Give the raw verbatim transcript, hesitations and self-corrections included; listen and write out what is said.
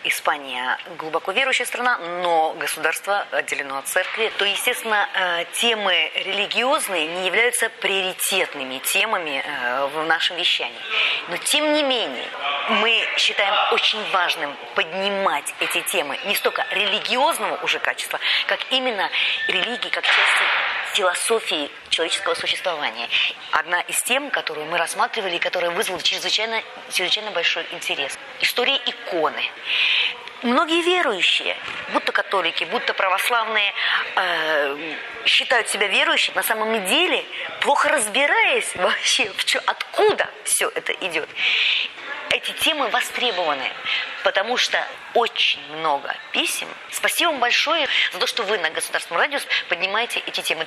Испания глубоко верующая страна, но государство отделено от церкви, то, естественно, темы религиозные не являются приоритетными темами в нашем вещании. Но, тем не менее, мы считаем очень важным поднимать эти темы не столько религиозного уже качества, как именно религии, как части философии человеческого существования. Одна из тем, которую мы рассматривали и которая вызвала чрезвычайно, чрезвычайно большой интерес. История иконы. Многие верующие, будто католики, будто православные, э, считают себя верующими, на самом деле, плохо разбираясь вообще, в чё, откуда все это идет. Эти темы востребованы, потому что очень много писем. Спасибо вам большое за то, что вы на Государственном радио поднимаете эти темы.